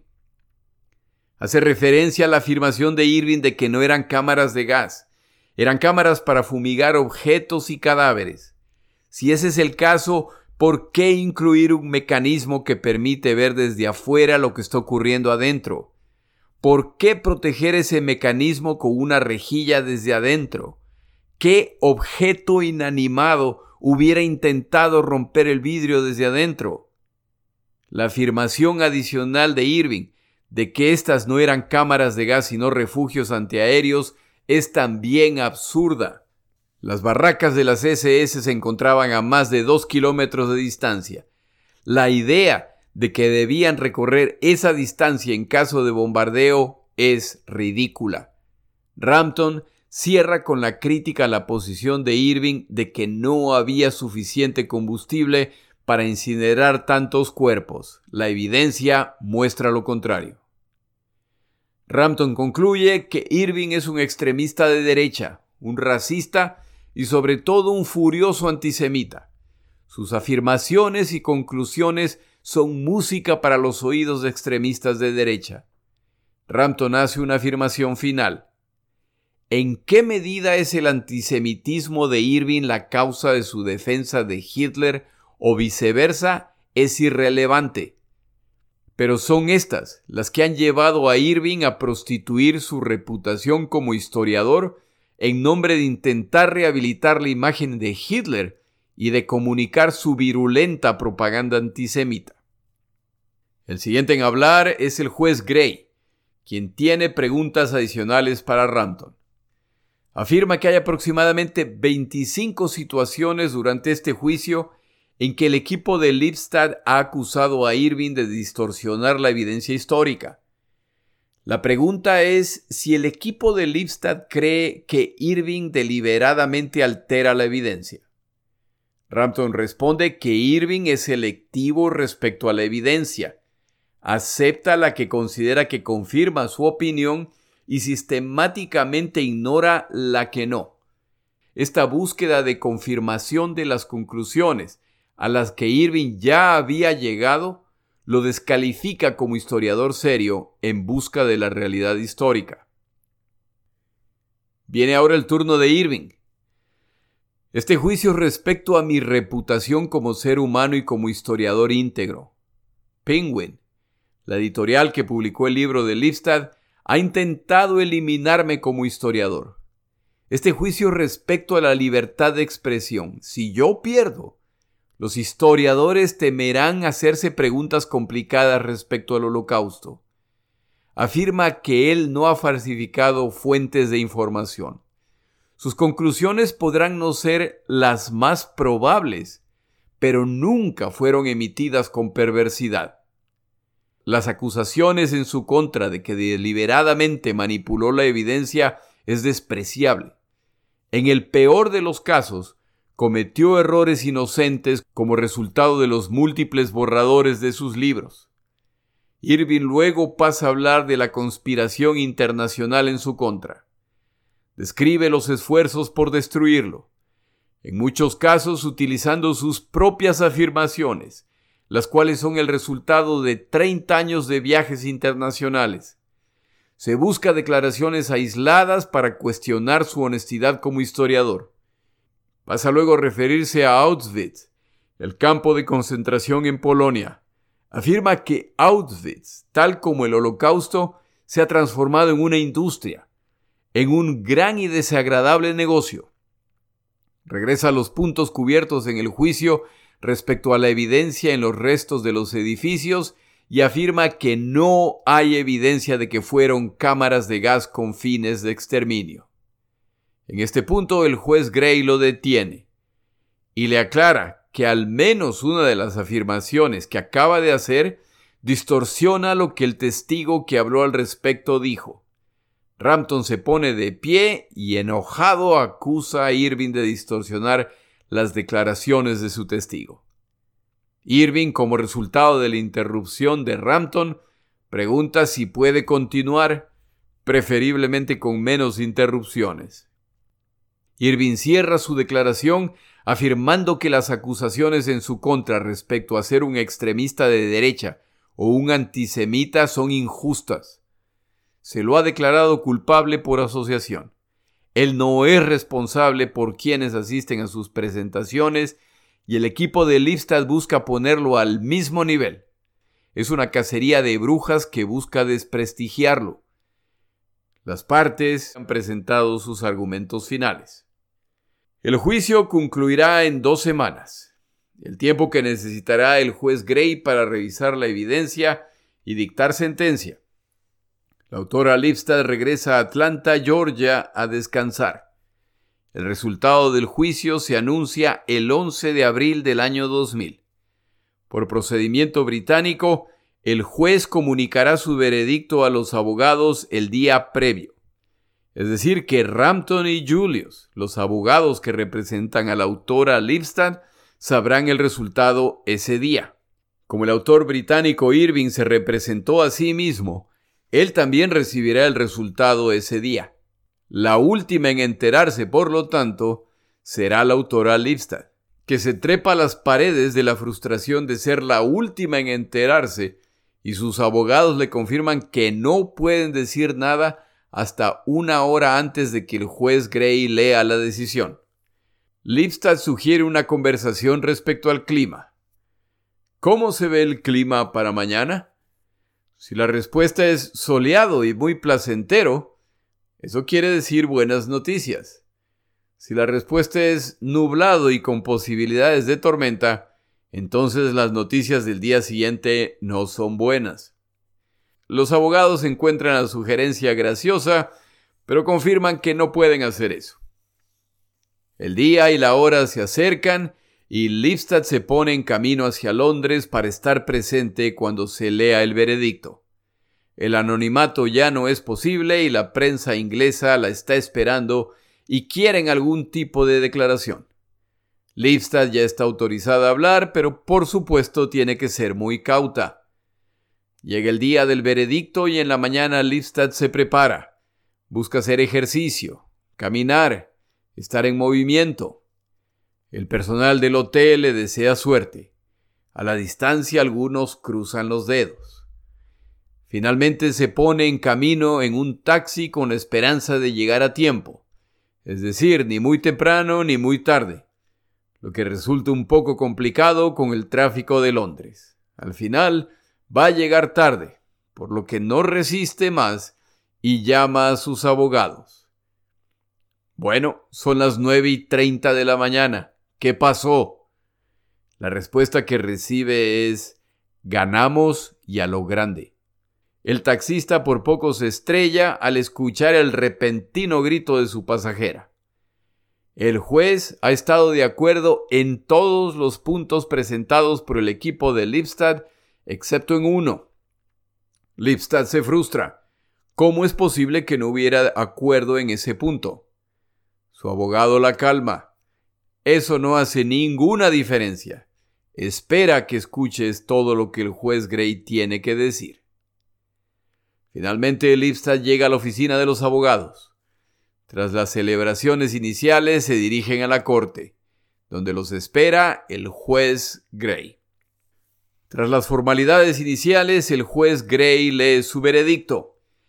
Hace referencia a la afirmación de Irving de que no eran cámaras de gas, eran cámaras para fumigar objetos y cadáveres. Si ese es el caso, ¿por qué incluir un mecanismo que permite ver desde afuera lo que está ocurriendo adentro? ¿Por qué proteger ese mecanismo con una rejilla desde adentro? ¿Qué objeto inanimado hubiera intentado romper el vidrio desde adentro? La afirmación adicional de Irving de que estas no eran cámaras de gas sino refugios antiaéreos es también absurda. Las barracas de las SS se encontraban a más de 2 kilómetros de distancia. La idea de que debían recorrer esa distancia en caso de bombardeo es ridícula. Rampton cierra con la crítica a la posición de Irving de que no había suficiente combustible para incinerar tantos cuerpos. La evidencia muestra lo contrario. Rampton concluye que Irving es un extremista de derecha, un racista y sobre todo un furioso antisemita. Sus afirmaciones y conclusiones son música para los oídos de extremistas de derecha. Rampton hace una afirmación final. ¿En qué medida es el antisemitismo de Irving la causa de su defensa de Hitler o viceversa? Es irrelevante. Pero son estas las que han llevado a Irving a prostituir su reputación como historiador en nombre de intentar rehabilitar la imagen de Hitler y de comunicar su virulenta propaganda antisemita. El siguiente en hablar es el juez Gray, quien tiene preguntas adicionales para Rampton. Afirma que hay aproximadamente 25 situaciones durante este juicio en que el equipo de Lipstadt ha acusado a Irving de distorsionar la evidencia histórica. La pregunta es si el equipo de Lipstadt cree que Irving deliberadamente altera la evidencia. Rampton responde que Irving es selectivo respecto a la evidencia, acepta la que considera que confirma su opinión y sistemáticamente ignora la que no. Esta búsqueda de confirmación de las conclusiones a las que Irving ya había llegado lo descalifica como historiador serio en busca de la realidad histórica. Viene ahora el turno de Irving. Este juicio respecto a mi reputación como ser humano y como historiador íntegro. Penguin, la editorial que publicó el libro de Lipstadt, ha intentado eliminarme como historiador. Este juicio respecto a la libertad de expresión. Si yo pierdo, los historiadores temerán hacerse preguntas complicadas respecto al Holocausto. Afirma que él no ha falsificado fuentes de información. Sus conclusiones podrán no ser las más probables, pero nunca fueron emitidas con perversidad. Las acusaciones en su contra de que deliberadamente manipuló la evidencia es despreciable. En el peor de los casos, cometió errores inocentes como resultado de los múltiples borradores de sus libros. Irving luego pasa a hablar de la conspiración internacional en su contra. Describe los esfuerzos por destruirlo, en muchos casos utilizando sus propias afirmaciones, las cuales son el resultado de 30 años de viajes internacionales. Se busca declaraciones aisladas para cuestionar su honestidad como historiador. Pasa luego a referirse a Auschwitz, el campo de concentración en Polonia. Afirma que Auschwitz, tal como el Holocausto, se ha transformado en una industria, en un gran y desagradable negocio. Regresa a los puntos cubiertos en el juicio respecto a la evidencia en los restos de los edificios y afirma que no hay evidencia de que fueron cámaras de gas con fines de exterminio. En este punto el juez Gray lo detiene y le aclara que al menos una de las afirmaciones que acaba de hacer distorsiona lo que el testigo que habló al respecto dijo. Rampton se pone de pie y enojado acusa a Irving de distorsionar las declaraciones de su testigo. Irving, como resultado de la interrupción de Rampton, pregunta si puede continuar, preferiblemente con menos interrupciones. Irving cierra su declaración afirmando que las acusaciones en su contra respecto a ser un extremista de derecha o un antisemita son injustas. Se lo ha declarado culpable por asociación. Él no es responsable por quienes asisten a sus presentaciones y el equipo de Lipstadt busca ponerlo al mismo nivel. Es una cacería de brujas que busca desprestigiarlo. Las partes han presentado sus argumentos finales. El juicio concluirá en 2 semanas, el tiempo que necesitará el juez Gray para revisar la evidencia y dictar sentencia. La autora Lipstadt regresa a Atlanta, Georgia, a descansar. El resultado del juicio se anuncia el 11 de abril del año 2000. Por procedimiento británico, el juez comunicará su veredicto a los abogados el día previo. Es decir, que Rampton y Julius, los abogados que representan a la autora Lipstadt, sabrán el resultado ese día. Como el autor británico Irving se representó a sí mismo, él también recibirá el resultado ese día. La última en enterarse, por lo tanto, será la autora Lipstadt, que se trepa a las paredes de la frustración de ser la última en enterarse, y sus abogados le confirman que no pueden decir nada hasta 1 hora antes de que el juez Gray lea la decisión. Lipstadt sugiere una conversación respecto al clima. ¿Cómo se ve el clima para mañana? Si la respuesta es soleado y muy placentero, Eso quiere decir buenas noticias. Si la respuesta es nublado y con posibilidades de tormenta, entonces las noticias del día siguiente no son buenas. Los abogados encuentran la sugerencia graciosa, pero confirman que no pueden hacer eso. El día y la hora se acercan y Lipstadt se pone en camino hacia Londres para estar presente cuando se lea el veredicto. El anonimato ya no es posible y la prensa inglesa la está esperando y quieren algún tipo de declaración. Lipstadt ya está autorizada a hablar, pero por supuesto tiene que ser muy cauta. Llega el día del veredicto y en la mañana Lipstadt se prepara. Busca hacer ejercicio, caminar, estar en movimiento. El personal del hotel le desea suerte. A la distancia algunos cruzan los dedos. Finalmente se pone en camino en un taxi con la esperanza de llegar a tiempo. Es decir, ni muy temprano ni muy tarde. Lo que resulta un poco complicado con el tráfico de Londres. Al final va a llegar tarde, por lo que no resiste más y llama a sus abogados. Bueno, son las 9:30 de la mañana. ¿Qué pasó? La respuesta que recibe es: ganamos y a lo grande. El taxista por poco se estrella al escuchar el repentino grito de su pasajera. El juez ha estado de acuerdo en todos los puntos presentados por el equipo de Lipstadt, excepto en uno. Lipstadt se frustra. ¿Cómo es posible que no hubiera acuerdo en ese punto? Su abogado la calma. Eso no hace ninguna diferencia. Espera que escuches todo lo que el juez Gray tiene que decir. Finalmente, Lipstadt llega a la oficina de los abogados. Tras las celebraciones iniciales, se dirigen a la corte, donde los espera el juez Gray. Tras las formalidades iniciales, el juez Gray lee su veredicto.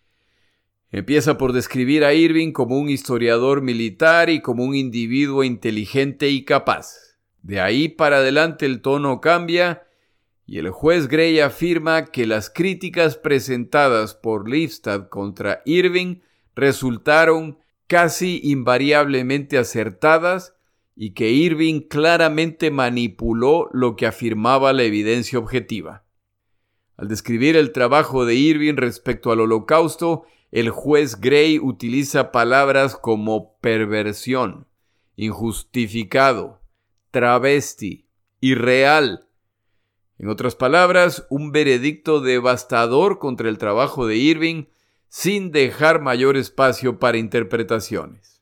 Empieza por describir a Irving como un historiador militar y como un individuo inteligente y capaz. De ahí para adelante el tono cambia y el juez Gray afirma que las críticas presentadas por Lipstadt contra Irving resultaron casi invariablemente acertadas y que Irving claramente manipuló lo que afirmaba la evidencia objetiva. Al describir el trabajo de Irving respecto al Holocausto, el juez Gray utiliza palabras como perversión, injustificado, travesti, irreal. En otras palabras, un veredicto devastador contra el trabajo de Irving sin dejar mayor espacio para interpretaciones.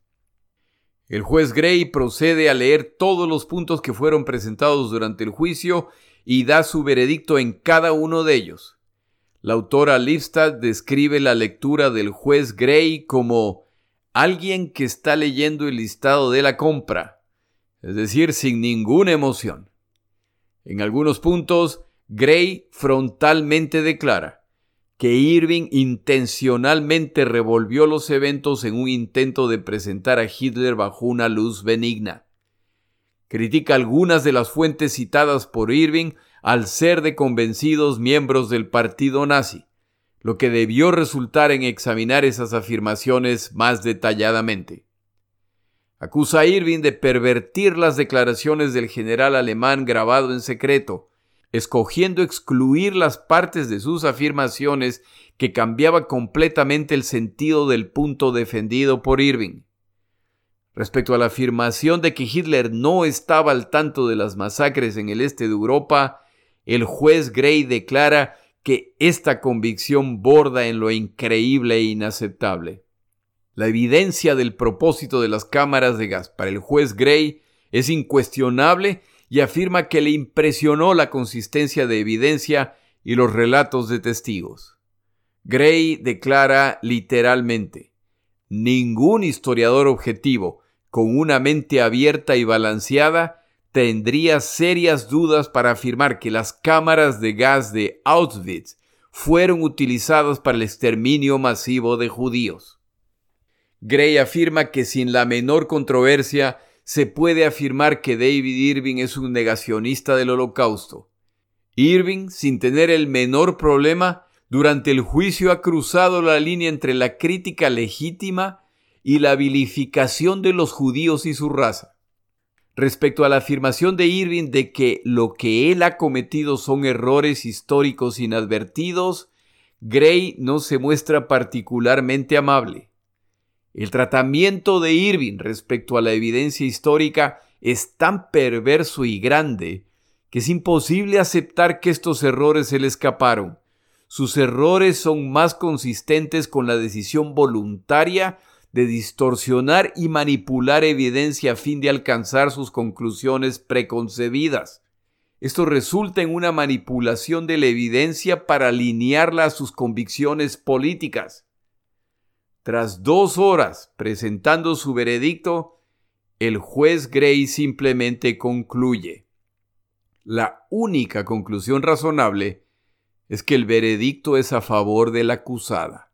El juez Gray procede a leer todos los puntos que fueron presentados durante el juicio y da su veredicto en cada uno de ellos. La autora Lipstadt describe la lectura del juez Gray como alguien que está leyendo el listado de la compra, es decir, sin ninguna emoción. En algunos puntos, Gray frontalmente declara que Irving intencionalmente revolvió los eventos en un intento de presentar a Hitler bajo una luz benigna. Critica algunas de las fuentes citadas por Irving al ser de convencidos miembros del partido nazi, lo que debió resultar en examinar esas afirmaciones más detalladamente. Acusa a Irving de pervertir las declaraciones del general alemán grabado en secreto, escogiendo excluir las partes de sus afirmaciones que cambiaba completamente el sentido del punto defendido por Irving. Respecto a la afirmación de que Hitler no estaba al tanto de las masacres en el este de Europa, el juez Gray declara que esta convicción borda en lo increíble e inaceptable. La evidencia del propósito de las cámaras de gas para el juez Gray es incuestionable y afirma que le impresionó la consistencia de evidencia y los relatos de testigos. Gray declara literalmente: ningún historiador objetivo con una mente abierta y balanceada tendría serias dudas para afirmar que las cámaras de gas de Auschwitz fueron utilizadas para el exterminio masivo de judíos. Gray afirma que sin la menor controversia se puede afirmar que David Irving es un negacionista del Holocausto. Irving, sin tener el menor problema, durante el juicio ha cruzado la línea entre la crítica legítima y la vilificación de los judíos y su raza. Respecto a la afirmación de Irving de que lo que él ha cometido son errores históricos inadvertidos, Gray no se muestra particularmente amable. El tratamiento de Irving respecto a la evidencia histórica es tan perverso y grande que es imposible aceptar que estos errores se le escaparon. Sus errores son más consistentes con la decisión voluntaria de distorsionar y manipular evidencia a fin de alcanzar sus conclusiones preconcebidas. Esto resulta en una manipulación de la evidencia para alinearla a sus convicciones políticas. Tras 2 horas presentando su veredicto, el juez Gray simplemente concluye. La única conclusión razonable es que el veredicto es a favor de la acusada.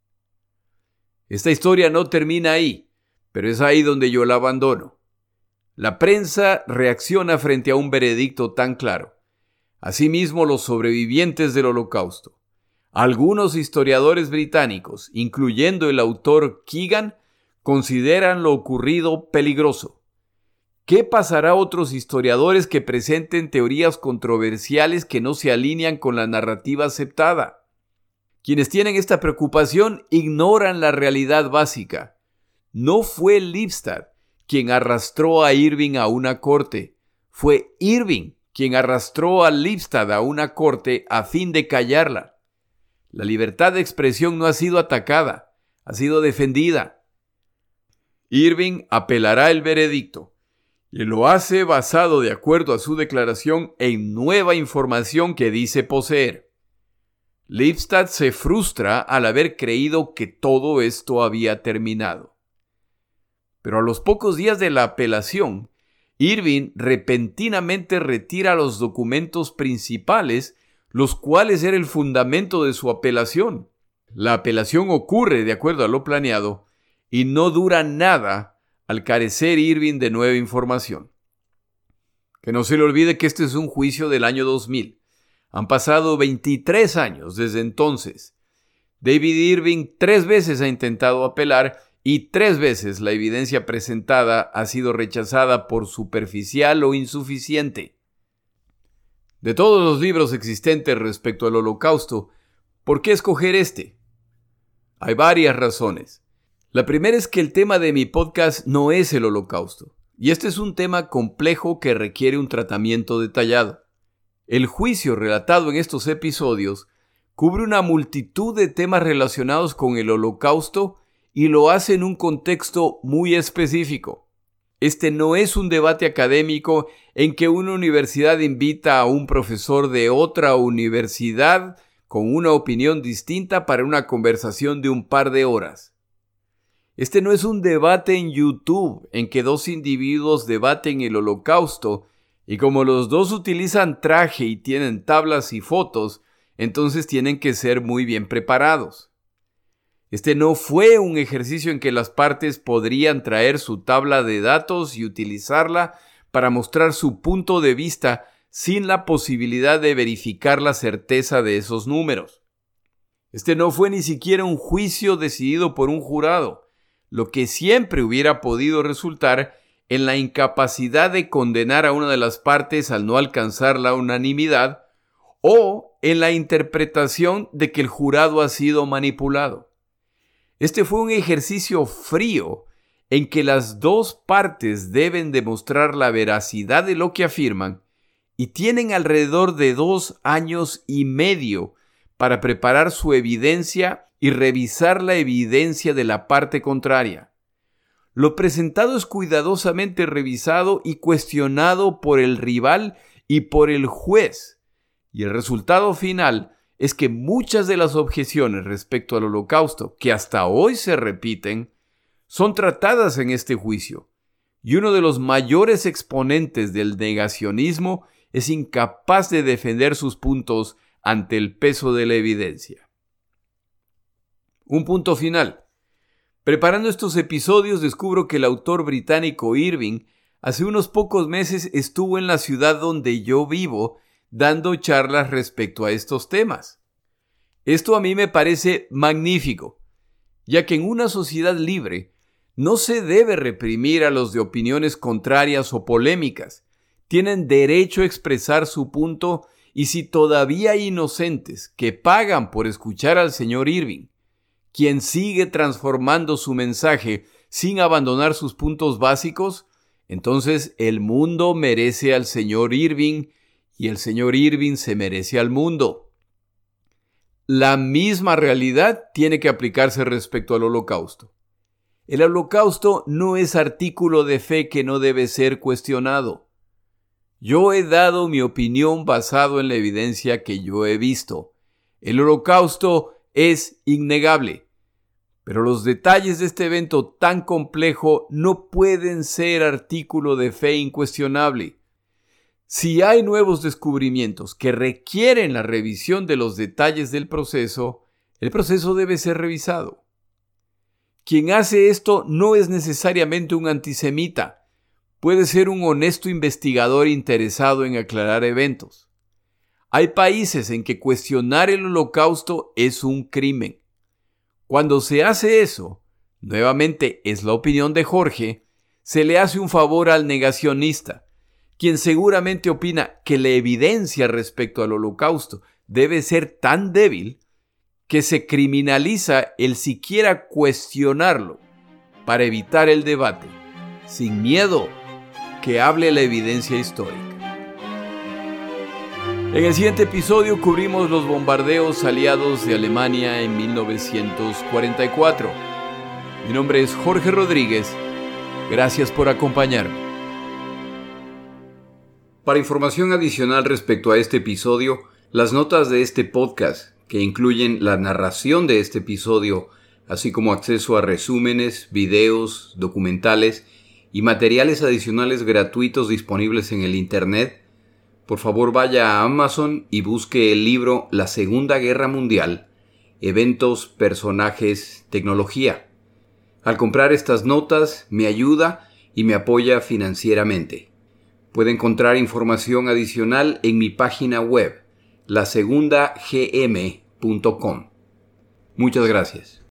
Esta historia no termina ahí, pero es ahí donde yo la abandono. La prensa reacciona frente a un veredicto tan claro. Asimismo, los sobrevivientes del Holocausto. Algunos historiadores británicos, incluyendo el autor Keegan, consideran lo ocurrido peligroso. ¿Qué pasará a otros historiadores que presenten teorías controversiales que no se alinean con la narrativa aceptada? Quienes tienen esta preocupación ignoran la realidad básica. No fue Lipstadt quien arrastró a Irving a una corte. Fue Irving quien arrastró a Lipstadt a una corte a fin de callarla. La libertad de expresión no ha sido atacada, ha sido defendida. Irving apelará el veredicto y lo hace basado, de acuerdo a su declaración, en nueva información que dice poseer. Lipstadt se frustra al haber creído que todo esto había terminado. Pero a los pocos días de la apelación, Irving repentinamente retira los documentos principales, los cuales eran el fundamento de su apelación. La apelación ocurre de acuerdo a lo planeado y no dura nada al carecer Irving de nueva información. Que no se le olvide que este es un juicio del año 2000. Han pasado 23 años desde entonces. David Irving 3 veces ha intentado apelar y 3 veces la evidencia presentada ha sido rechazada por superficial o insuficiente. De todos los libros existentes respecto al Holocausto, ¿por qué escoger este? Hay varias razones. La primera es que el tema de mi podcast no es el Holocausto, y este es un tema complejo que requiere un tratamiento detallado. El juicio relatado en estos episodios cubre una multitud de temas relacionados con el Holocausto y lo hace en un contexto muy específico. Este no es un debate académico en que una universidad invita a un profesor de otra universidad con una opinión distinta para una conversación de un par de horas. Este no es un debate en YouTube en que 2 individuos debaten el Holocausto y como los 2 utilizan traje y tienen tablas y fotos, entonces tienen que ser muy bien preparados. Este no fue un ejercicio en que las partes podrían traer su tabla de datos y utilizarla para mostrar su punto de vista sin la posibilidad de verificar la certeza de esos números. Este no fue ni siquiera un juicio decidido por un jurado, lo que siempre hubiera podido resultar en la incapacidad de condenar a una de las partes al no alcanzar la unanimidad o en la interpretación de que el jurado ha sido manipulado. Este fue un ejercicio frío en que las 2 partes deben demostrar la veracidad de lo que afirman y tienen alrededor de 2 años y medio para preparar su evidencia y revisar la evidencia de la parte contraria. Lo presentado es cuidadosamente revisado y cuestionado por el rival y por el juez, y el resultado final es que muchas de las objeciones respecto al Holocausto, que hasta hoy se repiten, son tratadas en este juicio, y uno de los mayores exponentes del negacionismo es incapaz de defender sus puntos ante el peso de la evidencia. Un punto final. Preparando estos episodios descubro que el autor británico Irving hace unos pocos meses estuvo en la ciudad donde yo vivo dando charlas respecto a estos temas. Esto a mí me parece magnífico, ya que en una sociedad libre No se debe reprimir a los de opiniones contrarias o polémicas. Tienen derecho a expresar su punto y si todavía hay inocentes que pagan por escuchar al señor Irving, quien sigue transformando su mensaje sin abandonar sus puntos básicos, entonces el mundo merece al señor Irving y el señor Irving se merece al mundo. La misma realidad tiene que aplicarse respecto al Holocausto. El Holocausto no es artículo de fe que no debe ser cuestionado. Yo he dado mi opinión basado en la evidencia que yo he visto. El Holocausto es innegable, pero los detalles de este evento tan complejo no pueden ser artículo de fe incuestionable. Si hay nuevos descubrimientos que requieren la revisión de los detalles del proceso, el proceso debe ser revisado. Quien hace esto no es necesariamente un antisemita. Puede ser un honesto investigador interesado en aclarar eventos. Hay países en que cuestionar el Holocausto es un crimen. Cuando se hace eso, nuevamente es la opinión de Jorge, se le hace un favor al negacionista, quien seguramente opina que la evidencia respecto al Holocausto debe ser tan débil que se criminaliza el siquiera cuestionarlo para evitar el debate, sin miedo que hable la evidencia histórica. En el siguiente episodio cubrimos los bombardeos aliados de Alemania en 1944. Mi nombre es Jorge Rodríguez. Gracias por acompañarme. Para información adicional respecto a este episodio, las notas de este podcast, que incluyen la narración de este episodio, así como acceso a resúmenes, videos, documentales y materiales adicionales gratuitos disponibles en el Internet, por favor vaya a Amazon y busque el libro La Segunda Guerra Mundial, Eventos, Personajes, Tecnología. Al comprar estas notas me ayuda y me apoya financieramente. Puede encontrar información adicional en mi página web, lasegundagm.com. Muchas gracias.